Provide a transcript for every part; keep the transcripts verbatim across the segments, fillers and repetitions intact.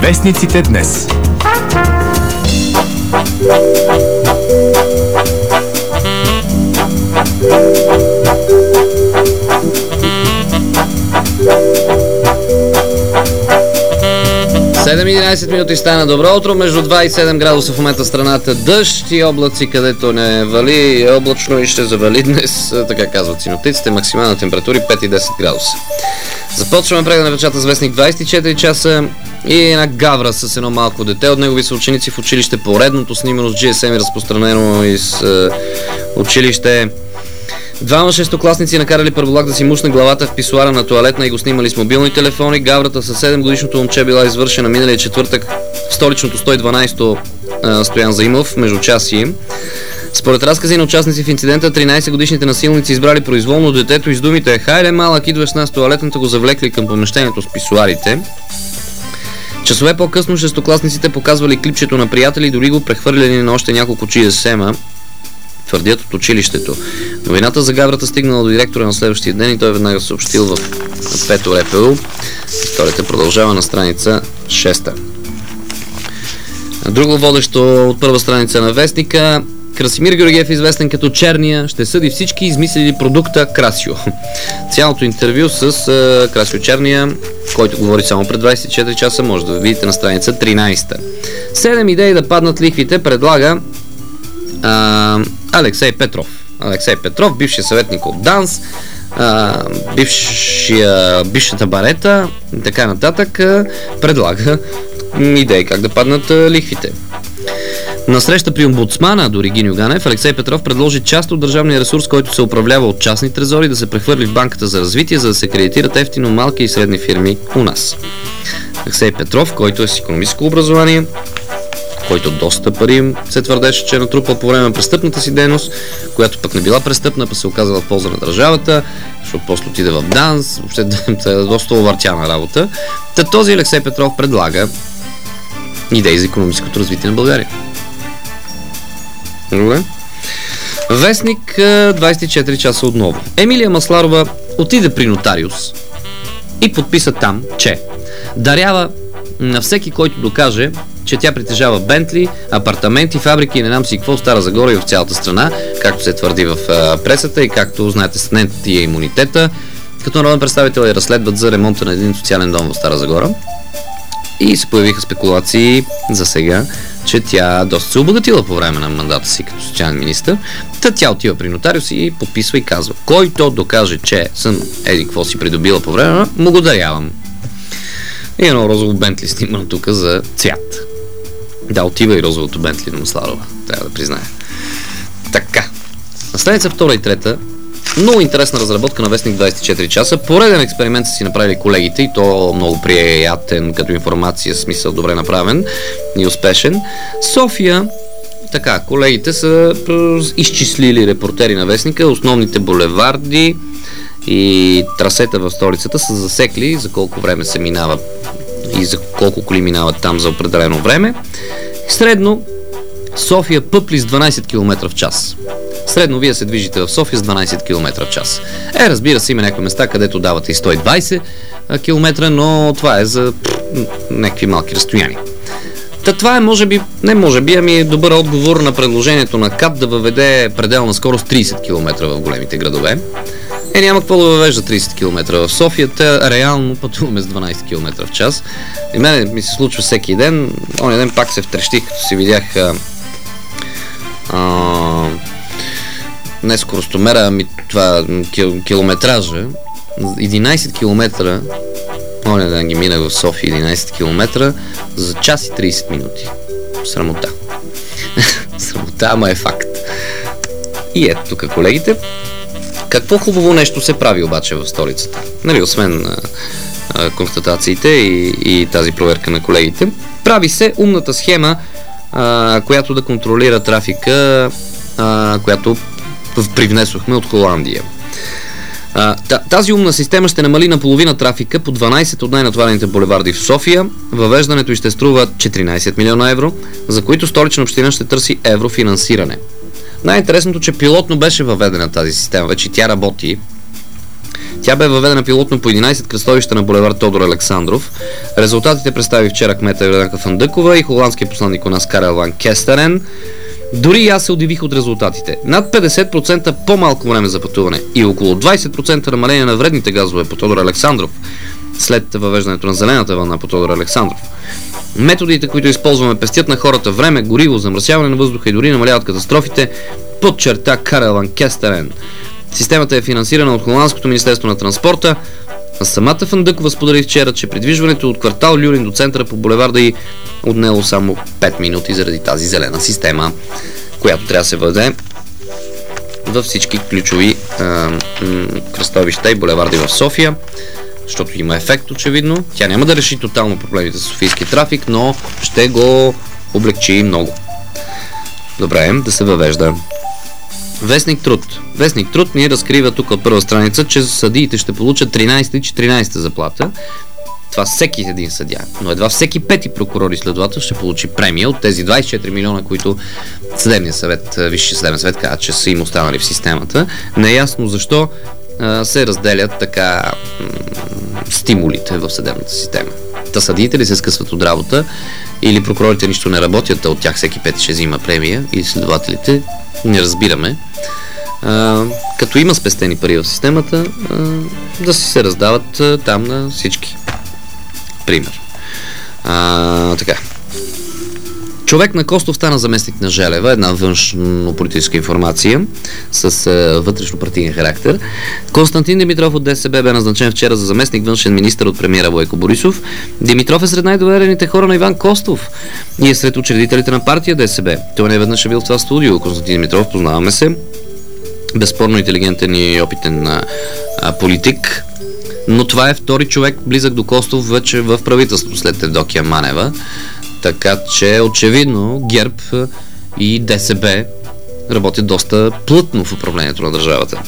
Вестниците днес. седем и единайсет минути стана. Добро утро. Между два и седем градуса в момента страната. Дъжд и облаци, където не вали. Е облачно и ще завали днес. Така казват синоптиците. Максимална температура пет и десет градуса. Започваме преглед на вечерта с вестник двайсет и четири часа и една гавра с едно малко дете. От негови са ученици в училище. Поредното снимано с джи ес ем е разпространено из е, училище. Двама шестокласници накарали първолак да си мушне главата в писуара на тоалетна и го снимали с мобилни телефони. Гаврата със седемгодишното момче била извършена миналия четвъртък в столичното сто и дванайсето Стоян Заимов, между часи. Според разкази на участници в инцидента, тринайсетгодишните насилници избрали произволно детето и с думите "Хайде, малък, идваш с нас тоалетната", го завлекли към помещението с писуарите. Часове по-късно шестокласниците показвали клипчето на приятели и дори го прехвърляли на още няколко джи ес ем-а, твърдят от училището. Новината за гаврата стигнала до директора на следващия ден и той веднага съобщил в пето РПУ. Историята продължава на страница шеста. Друго водещо от първа страница на вестника: Красимир Георгиев, известен като Черния, ще съди всички измислили продукта Красио. Цялото интервю с uh, Красио Черния, който говори само пред двайсет и четири часа, може да видите на страница тринайсета. Седем идеи да паднат лихвите предлага uh, Алексей Петров. Алексей Петров, бившия съветник от ДАНС, uh, бившия, бившата барета и така нататък, uh, предлага идеи как да паднат uh, лихвите. На среща при омбудсмана до Регин Юганев, Алексей Петров предложи част от държавния ресурс, който се управлява от частни трезори, да се прехвърли в Банката за развитие, за да се кредитират ефтино малки и средни фирми у нас. Алексей Петров, който е с икономическо образование, който доста пари се твърдеше, че е натрупал по време на престъпната си дейност, която пък не била престъпна, па се оказала в полза на държавата, защото после отиде в ДАНС, въобще е доста овъртяна работа. Та този Алексей Петров предлага идеи за икономическото развитие на България. Добре. Вестник двайсет и четири часа отново. Емилия Масларова отиде при нотариус и подписа там, че дарява на всеки, който докаже, че тя притежава Бентли, апартаменти, фабрики и не знам си какво в Стара Загора и в цялата страна, както се твърди в пресата и както знаете с нетия имунитета. Като народен представител я разследват за ремонта на един социален дом в Стара Загора. И се появиха спекулации за сега, че тя доста се обогатила по време на мандата си като социален министър. Та тя отива при нотариус и подписва и казва: който докаже, че съм еди какво си придобила по време, му го дарявам. И едно розово Бентли снимано тук за цвят. Да, отива и розовото Бентли на Масларова, трябва да призная. Така, на страница втора и трета, много интересна разработка на вестник двайсет и четири часа. Пореден експеримент са си направили колегите и то много приятен като информация, смисъл добре направен и успешен. София, така, колегите са изчислили, репортери на вестника, основните булеварди и трасета в столицата са засекли за колко време се минава и за колко коли минават там за определено време. Средно София пъпли с дванайсет километра в час. Средно вие се движите в София с дванайсет километра в час. Е, разбира се, има някои места, където давате и сто и двайсет километра, но това е за някакви малки разстояния. Та това е, може би, не може би, ами е добър отговор на предложението на КАТ да въведе пределна скорост трийсет километра в големите градове. Е, няма какво да въвежда трийсет километра в София, те реално пътуваме с дванайсет километра в час. И мене ми се случва всеки ден. Оня ден пак се втрещих, като си видях а, а, не скоростомера, ами това кил, километража. единайсет километра, оня ден ги минах в София, единайсет километра за час и трийсет минути. Срамота. Срамота, ама е факт. И ето тук колегите. Какво хубаво нещо се прави обаче в столицата? Нали, освен а, а, констатациите и, и тази проверка на колегите, прави се умната схема, а, която да контролира трафика, а, която привнесохме от Холандия. А, тази умна система ще намали наполовина трафика по дванайсет от най-натварените булеварди в София. Въвеждането й ще струва четиринайсет милиона евро, за които Столична община ще търси еврофинансиране. Най-интересното, че пилотно беше въведена тази система, вече тя работи. Тя бе въведена пилотно по единайсет кръстовища на булевард Тодор Александров. Резултатите представи вчера кмета Йорданка Фандъкова и холандския посланник у нас Карел Ван Кестерен. Дори и аз се удивих от резултатите. Над петдесет процента по-малко време за пътуване и около двайсет процента намаление на вредните газове по Тодор Александров след въвеждането на зелената вълна по Тодор Александров. Методите, които използваме, пестят на хората време, гориво, замърсяване на въздуха и дори намаляват катастрофите, подчерта Карел Ван Кестерен. Системата е финансирана от Холандското министерство на транспорта, а самата Фандъкова сподели вчера, че придвижването от квартал Люлин до центъра по булеварда й отнело само пет минути заради тази зелена система, която трябва да се въведе във всички ключови а, м- кръстовища и булеварди в София, защото има ефект очевидно. Тя няма да реши тотално проблемите с софийски трафик, но ще го облегчи много. Добре, да се въвежда. Вестник Труд. Вестник Труд ни разкрива тук от първа страница, че съдиите ще получат тринайсета и четиринайсета заплата. Това всеки един съдия, но едва всеки пети прокурор и следовател ще получи премия от тези двайсет и четири милиона, които съдебният съвет, Висшия съдебен съвет каза, че са им останали в системата. Неясно защо а, се разделят така м- стимулите в съдебната система. Та съдиите ли се скъсват от работа или прокурорите нищо не работят, а от тях всеки пети ще взима премия и следователите не разбираме. А, като има спестени пари в системата, а, да си се раздават а, там на всички. Пример. А, така. Човек на Костов стана заместник на Желева, една външно-политическа информация с а, вътрешно-партиен характер. Константин Димитров от ДСБ бе назначен вчера за заместник външен министър от премиера Бойко Борисов. Димитров е сред най-доверените хора на Иван Костов и е сред учредителите на партия ДСБ. Той не веднъж е бил в това студио. Константин Димитров, познаваме се. Безспорно интелигентен и опитен а, а, политик. Но това е втори човек близък до Костов вече в правителството след Евдокия Манева. Така че очевидно ГЕРБ и ДСБ работят доста плътно в управлението на държавата.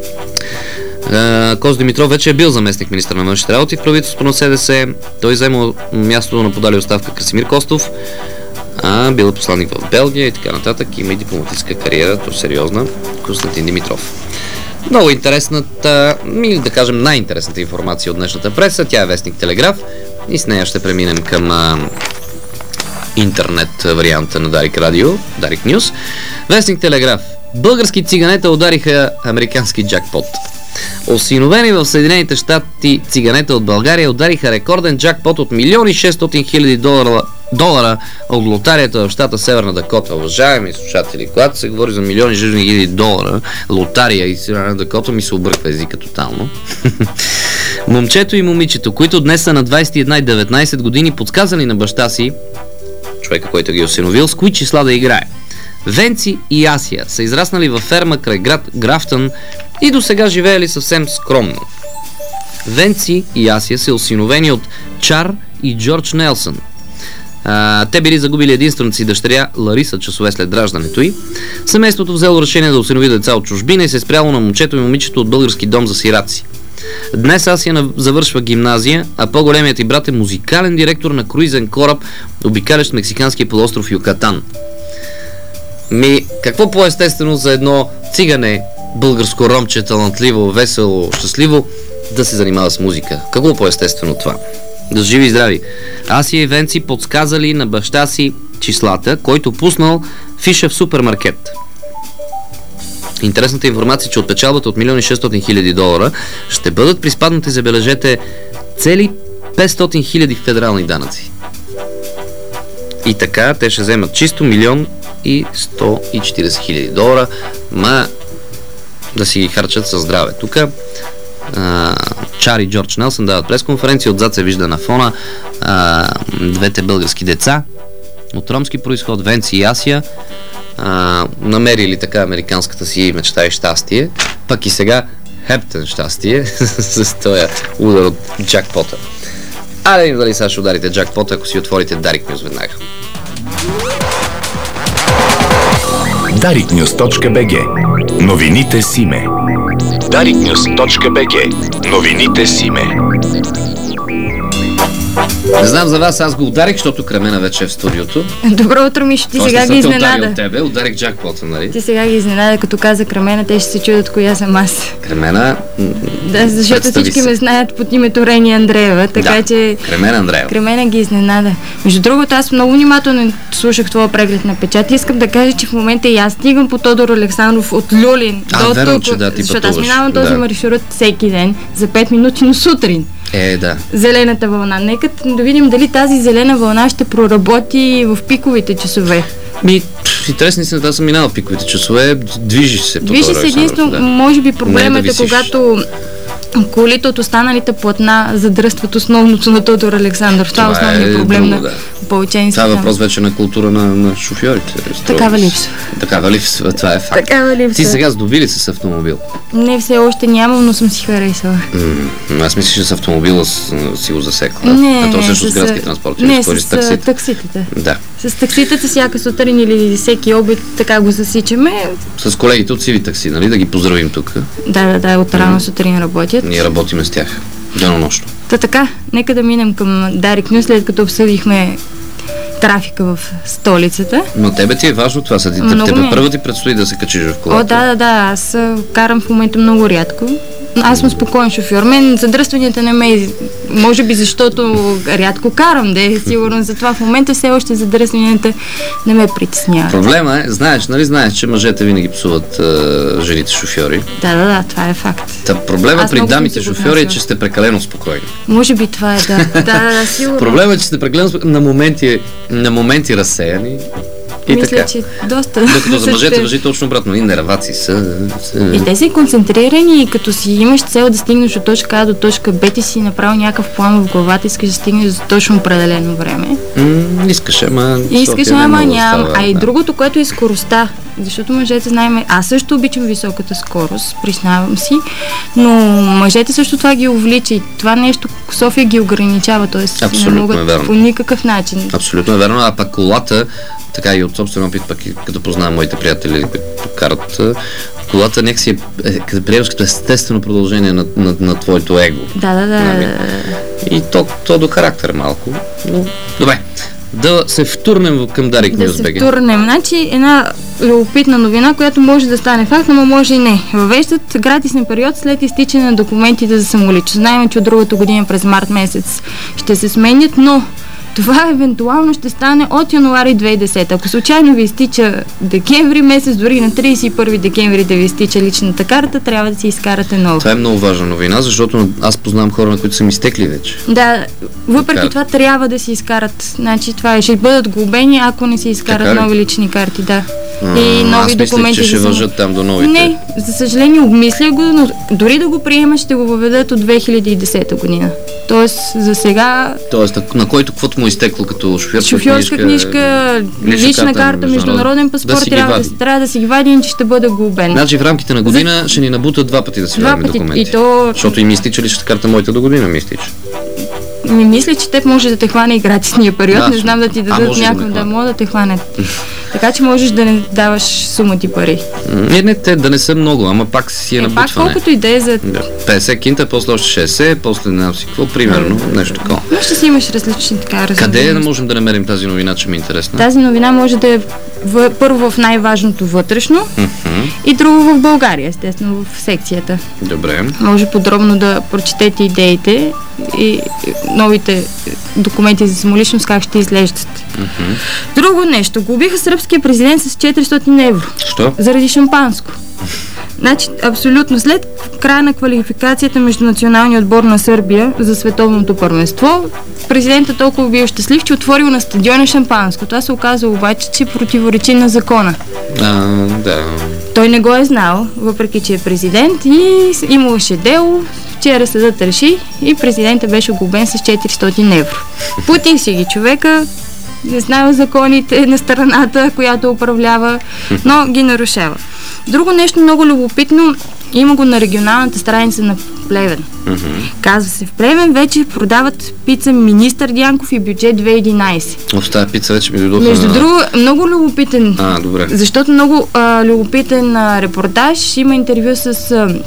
Костов Димитров вече е бил заместник министър на външните работи в правителството на СДС. Той взема мястото на подали оставка Красимир Костов, а бил посланник в Белгия и така нататък. Има и дипломатическа кариера, то сериозна. Константин Димитров. Много интересната, или да кажем най-интересната информация от днешната преса. Тя е вестник Телеграф и с нея ще преминем към а, интернет варианта на Дарик Радио, Дарик Нюс. Вестник Телеграф. Български циганета удариха американски джакпот. Осиновени в Съединените щати циганета от България удариха рекорден джакпот от милион и шестстотин хиляди долара, долара от лотарията в щата Северна Дакота. Уважаеми слушатели, когато се говори за милиони и шестстотин хиляди долара лотария и Северна Дакота, ми се обърква езика тотално. Момчето и момичето, които днес са на двайсет и една и деветнайсет години, подсказали на баща си, човека, който ги осиновил, с кои числа да играе. Венци и Асия са израснали във ферма край град Графтън и до сега живеели съвсем скромно. Венци и Асия са осиновени от Чар и Джордж Нелсън. А, те били загубили единствената си дъщеря Лариса часове след раждането й. Семейството взело решение да осинови деца от чужбина и се е спряло на момчето и момичето от български дом за сираци. Днес Асия завършва гимназия, а по-големият й брат е музикален директор на круизен кораб, обикалящ мексиканския полуостров Юкатан. Ми, какво по-естествено за едно цигане, българско ромче, талантливо, весело, щастливо, да се занимава с музика? Какво по-естествено това? Да живи и здрави. Асия и Венци подсказали на баща си числата, който пуснал фиша в супермаркет. Интересната информация, че от печалбата от милион и шестстотин хиляди долара ще бъдат приспаднати, забележете, цели петстотин хиляди федерални данъци. И така, те ще вземат чисто милион и сто и четирийсет хиляди долара, ма да си ги харчат със здраве. Тук Чар и Джордж Нелсън дават пресконференция, отзад се вижда на фона а, двете български деца от ромски произход, Венци и Асия, а, намерили така американската си мечта и щастие, пък и сега хептен щастие с този удар от джакпота. А да видим дали сега ще ударите джакпота, ако си отворите Дарик Нюс веднага. дарик нюс точка би джи. Новините с име. дарик нюс точка би джи. Новините с име. Не знам за вас, аз го ударих, защото Кремена вече е в студиото. Добро утро, Мишо, ти Още сега съм ги те ударил изненада. от тебе, ударих джакпота, нали? Ти сега ги изненада, като каза Кремена, те ще се чудят коя съм аз. Кремена, м- Да, защото представи всички се. ме знаят под името Рени Андреева, така Да, че Кремена Андреева. Кремена ги изненада. Между другото, аз много внимателно слушах твоя преглед на печат. Искам да кажа, че в момента и аз стигам по Тодор Александров от Люлин А, до верно, тук, че да, ти защото аз пътуваш. минавам този Да. маршрут всеки ден за пет минути, но сутрин. Е, да. Зелената вълна. Нека да видим дали тази зелена вълна ще проработи в пиковите часове. Ми, пф, интересни са, аз съм минал в пиковите часове, движиш се по Виж Тодор се Александров, единствено, да. може би Не проблемът да е висиш. когато колите от останалите платна задръстват основното на Тодор Александров. Това, Това е основният е проблем друго, на да. Болченски. Това е въпрос вече на култура на, на шофьорите. Такава липсва. Такава липсва, това е факт. Такава липсва. Ти сега здоби ли с автомобил? Не, все още нямам, но съм си харесала. М, аз мисля, че с автомобила с, си го засекла. Не, а то също с с- градски транспорт. Не, или с, с таксите. такситата. Да. С такситата всяка сутрин или всеки обед така го засичаме. С колегите от Сиви такси, нали? Да ги поздравим тук. Да, да, да, от рано сутрин работят. Ние работиме с тях. Денонощно. Та така, нека да минем към Дарик Нюс, след като обсъдихме трафика в столицата. Но тебе ти е важно това. Са ти, Много тебе ми е. първо ти предстои да се качиш в колата. О, да, да, да, аз а, карам в момента много рядко. Аз съм спокоен шофьор. Мен задръстванията не ме... из- Може би защото рядко карам, де, сигурно затова в момента все още задръстванията не ме притесняват. Проблема е, знаеш, нали знаеш, че мъжете винаги псуват а, жените шофьори. Да, да, да, това е факт. Та проблема Аз при много съм дамите се го шофьори е, отнасяла. че сте прекалено спокойни. Може би това е, да. Да, да, да, сигурно. Проблема е, че сте прекалено спокойни, на моменти, на моменти разсеяни и Мисля, така. че доста. Докато за мъжете сте- въжи точно обратно. И нерваци са. са... И те са концентрирани и като си имаш цел да стигнеш от точка А до точка Б, ти си направил някакъв план в главата, искаш да стигнеш за точно определено време. М, искаш, ама... И искаш, София не ама много нямам. става, А и да. другото, което е скоростта. Защото мъжете знаем, аз също обичам високата скорост, признавам си, но мъжете също това ги увлича и това нещо София ги ограничава, т.е. не Абсолютно могат е верно. по никакъв начин. Абсолютно е верно, а пък колата, така и от собствен опит, пък и като познавам моите приятели, които карат, а, колата някакси е, е, като приемаш като естествено продължение на, на, на твоето его. Да, да, да. Нали? И то, то до характер малко, но добре. Да се втурнем към Дарик Да Нюс се БГ. втурнем. Значи една любопитна новина, която може да стане факт, но може и не. Въвеждат гратисен период след изтичане на документите за самоличност. Знаем, че от другата година през март месец ще се сменят, но това евентуално ще стане от януари две хиляди и десета. Ако случайно ви изтича декември месец, дори на тридесет и първи декември да ви изтича личната карта, трябва да си изкарате нова. Това е много важна новина, защото аз познавам хора, на които са ми изтекли вече. Да, въпреки Карта. това трябва да си изкарат. Значи това е, ще бъдат глобени, ако не си изкарат Така ли? нови лични карти, да. А, И нови аз мислех, документи че ще за само- въжат там до новите. Не, за съжаление обмисля го, но дори да го приемат, ще го въведат от две хиляди и десета година. Тоест, за сега Тоест, на- на който каквото му е изтекло като шофьорска, шофьорска книжка, лична карта, международен паспорт, си ги трябва, вади. да, трябва да си ги вади, иначе ще бъде глобен. Значи в рамките на година ще ни набутат два пъти да си Два вадим пъти. документи. И то Защото им изтича личната карта, моята до година ми изтича. ми мисля, че теб може да те хване и гратисния период. Да, не знам да ти а, дадат може да някой ме да хване. мога да те хванат. Така че можеш да не даваш сума ти пари. Не, не, те да не са много, ама пак си е Е, пак набутване. колкото и да е за... Да. петдесет кинта, после още шейсет, после не знам си какво, примерно, нещо такова. Но ще си имаш различни така Къде разновидности. да можем да намерим тази новина, че ми е интересна? Тази новина може да е в, първо в най-важното вътрешно Мгм. и друго в България, естествено в секцията. Добре. Може подробно да прочетете идеите и новите документи за самоличност как ще изглеждат. Мгм. Друго нещо. Глобиха сръбския президент с четиристотин евро Що? заради шампанско. Значи, абсолютно. След края на квалификацията между националния отбор на Сърбия за световното първенство, президентът толкова бил щастлив, че отворил на стадиона шампанско. Това се оказа обаче, че противоречи на закона. А, да. Той не го е знал, въпреки че е президент и с- имаше дело. Вчера съдът реши и президентът беше глобен с четиристотин евро. Путин си ги човека, не знае законите на страната, която управлява, но ги нарушава. Друго нещо много любопитно, има го на регионалната страница на Плевен. Мгм. Казва се, в Плевен вече продават пица Министър Дянков и бюджет две хиляди и единадесет. От тази пица вече ми дойдоха Между на... друго, много любопитен А, добре. защото много а, любопитен а, репортаж. Има интервю с а,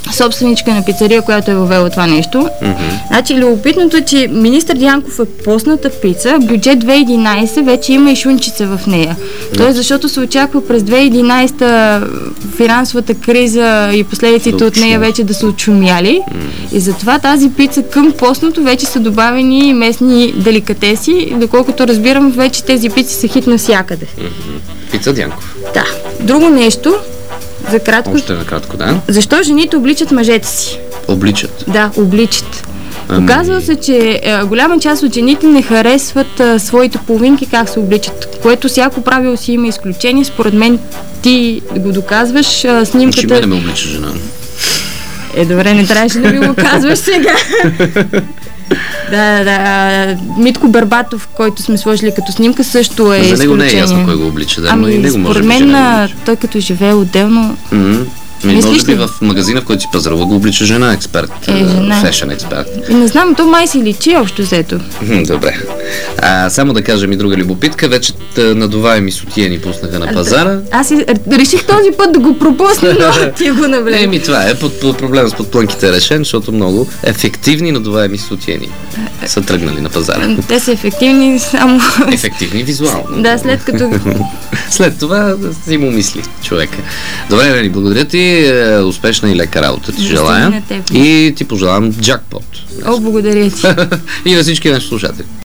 собственичка на пицария, която е въвела това нещо. Mm-hmm. Значи, любопитното е, че министър Дянков е постната пица, бюджет две хиляди и единадесета вече има и шунчица в нея. Mm-hmm. Тоест, защото се очаква през две хиляди и единадесета финансовата криза и последиците да от нея вече да са отшумяли. Mm-hmm. И затова тази пица към постното вече са добавени местни деликатеси. Доколкото разбирам, вече тези пици са хит навсякъде. Mm-hmm. Пица Дянков. Да. Друго нещо, за кратко. Още накратко, да. Защо жените обличат мъжете си? Обличат. Да, обличат. Ами... Оказва се, че е, голяма част от жените не харесват е, своите половинки как се обличат, което всяко правило си има изключение. Според мен ти го доказваш. Е, снимката... Че ме не ме облича жена. Е, добре, не трябваше да ми го казваш сега. Да, да, Митко Бербатов, който сме сложили като снимка, също е изключение. За него не е ясно кой го облича, да, ами, но и него може според би мен, да той като живее отделно... Mm-hmm. Ми, може би ли? в магазина, в който си пазарува, го облича жена експерт, е, жена. фешън експерт. И не знам, то май си личи общо взето. Добре. А, само да кажем и друга любопитка, вече надуваеми сутиени пуснаха на пазара. Аз реших този път да го пропусна, но ти го навлезе. Еми, това е под, под проблема с подплънките е решен, защото много ефективни надуваеми сутиени са тръгнали на пазара. Те са ефективни само... Ефективни визуално. Да, след като... След това си му мисли човека. Добре, Рени, благодаря ти. Успешна и лека работа ти желая. И ти пожелавам джакпот. О, благодаря ти. И на всички наши слушатели.